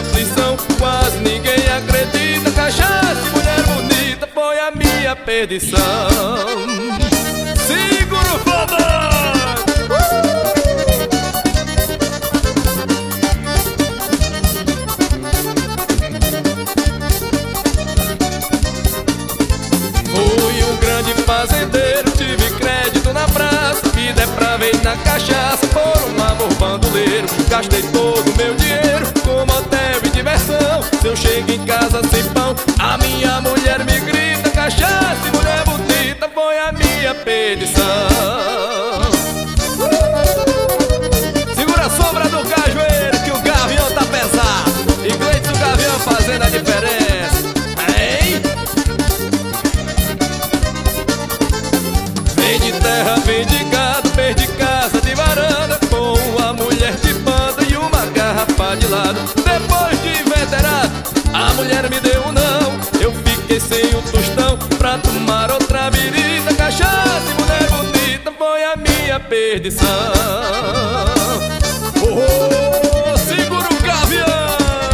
aflição, quase ninguém acredita. Cachaça e mulher bonita foi a minha perdição. Segura o fodão! Fui um grande fazendeiro, tive crédito na praça e depravei na cachaça por um amor bandoleiro. Gastei todo o meu dinheiro com motel e diversão. Se eu chego em casa sem pão, a minha mulher me grita. Cachaça e mulher bonita foi a minha perdição. Segura a sombra do cajueiro que o gavião tá pesado. E Gleitson o Gavião fazendo a diferença. Hein? Vem de terra, vem de gado, perdi casa de varanda, com uma mulher de banda e uma garrafa de lado. Depois de inveterado, a mulher me deu um não. Eu fiquei sem um tostão pra tomar outra birita. Cachaça e mulher bonita foi a minha perdição. Oh, segura o gavião!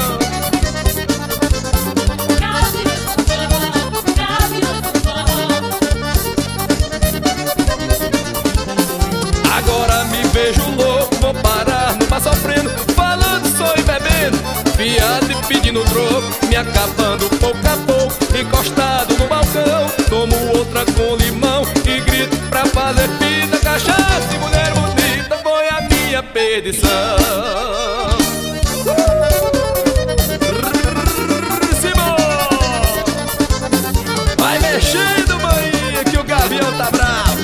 Agora me vejo louco, vou parar no bar sofrendo, falando só e bebendo, fiado e pedindo troco, me acabando pouco a pouco, encostado no balcão. Tomo outra com limão e grito pra fazer fita. Cachaça e mulher bonita foi a minha perdição. Vai mexendo, mãe, que o gavião tá bravo.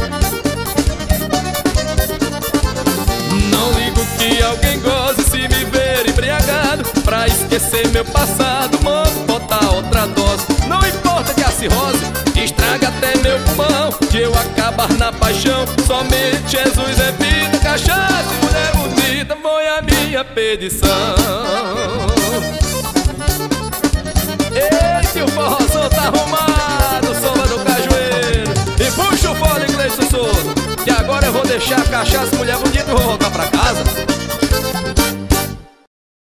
Não ligo que alguém goze se me ver embriagado. Pra esquecer meu passado, mando botar outra dose. Não importa que a cirrose estraga até meu pulmão, de eu acabar na paixão, somente Jesus evita. Cachaça e mulher bonita foi a minha perdição. Ei, que o forrozão tá arrumado, sombra do cajueiro. E puxa o fole, Gleitson Souza, que agora eu vou deixar a cachaça e mulher bonita e vou voltar pra casa.